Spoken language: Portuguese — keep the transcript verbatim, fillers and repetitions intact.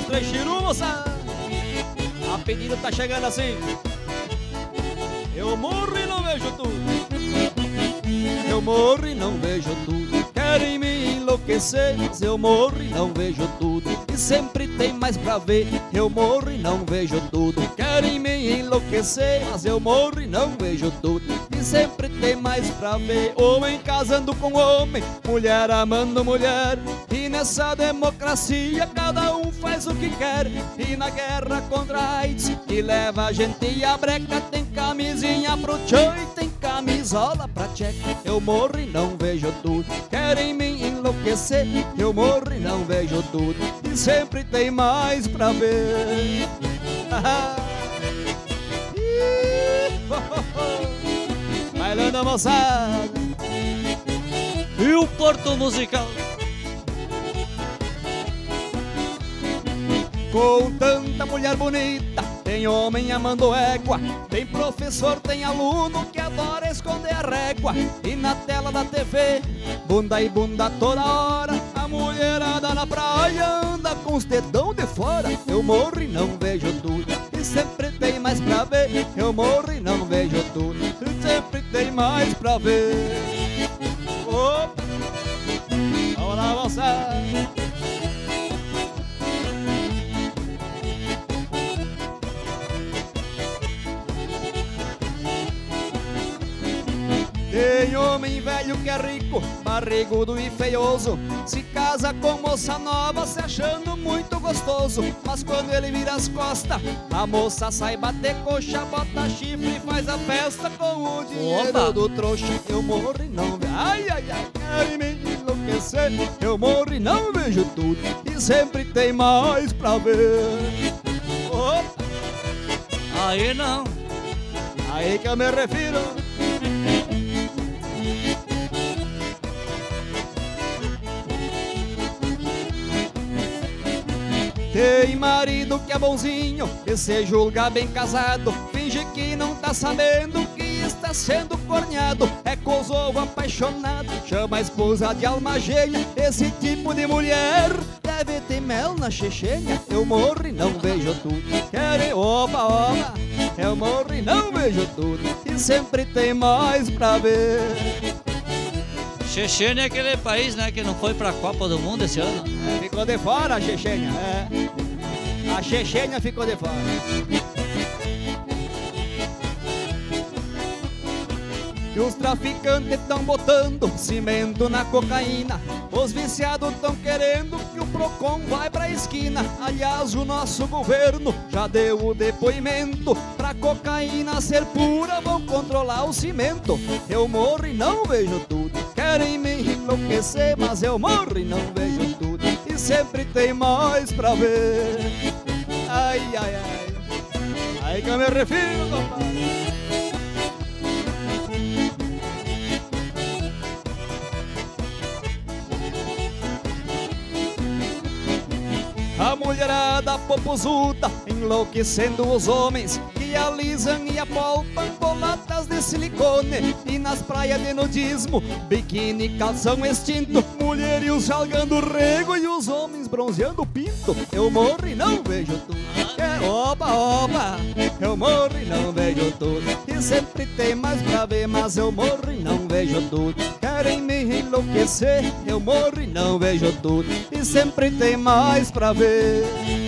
trechinho, moça. A pedida tá chegando assim. Eu morro e não vejo tudo. Eu morro e não vejo tudo. Querem me enlouquecer, mas eu morro e não vejo tudo. E sempre tem mais pra ver. Eu morro e não vejo tudo. Querem me enlouquecer, mas eu morro e não vejo tudo. E sempre tem mais pra ver. Homem casando com homem, mulher amando mulher. E nessa democracia cada um faz o que quer. E na guerra contra a AIDS, que leva a gente a breca, tem camisinha pro tchan e tem camisola pra tcheca. Eu morro e não vejo tudo. Querem me enlouquecer, eu morro e não vejo tudo. E sempre tem mais pra ver. Bailando, moçada. E o Porto Musical. Com tanta mulher bonita, tem homem amando égua. Tem professor, tem aluno que adora esconder a régua. E na tela da T V, bunda e bunda toda hora. A mulherada na praia anda com os dedão de fora. Eu morro e não vejo tudo. E sempre tem mais pra ver. Eu morro e não vejo tudo. E sempre tem mais pra ver. Opa! Vamos lá, moçada. Tem homem velho que é rico, barrigudo e feioso. Se casa com moça nova, se achando muito gostoso. Mas quando ele vira as costas, a moça sai bater coxa, bota chifre e faz a festa com o dinheiro Opa. do trouxa. Eu morro e não vejo. Ai, ai, ai, querem me enlouquecer. Eu morro e não vejo tudo. E sempre tem mais pra ver. Opa. Aí não. Aí que eu me refiro. Tem marido que é bonzinho e se julga bem casado, finge que não tá sabendo que está sendo corneado. É cozovo apaixonado, chama a esposa de alma gêmea. Esse tipo de mulher deve ter mel na chechenha. Eu morro e não vejo tudo. Querem opa, opa. Eu morro e não vejo tudo. E sempre tem mais pra ver. Chechênia é aquele país, né, que não foi pra Copa do Mundo esse ano. É, ficou de fora a Chechênia, é. A Chechênia ficou de fora. E os traficantes tão botando cimento na cocaína. Os viciados tão querendo que o Procon vai pra esquina. Aliás, o nosso governo já deu o depoimento. Pra cocaína ser pura, vão controlar o cimento. Eu morro e não vejo tudo. Querem me enlouquecer, mas eu morro e não vejo tudo. E sempre tem mais pra ver. Ai, ai, ai. Aí que eu me refiro, compadre. A mulherada popozuda enlouquecendo os homens que alisam e apalpam bolatas de silicone. E nas praias de nudismo, biquíni, calção extinto, mulheres jalgando rego e os homens bronzeando o pinto. Eu morro e não vejo tudo. É, opa, opa, eu morro e não vejo tudo. E sempre tem mais pra ver, mas eu morro e não vejo tudo. Querem me enlouquecer, eu morro e não vejo tudo. E sempre tem mais pra ver.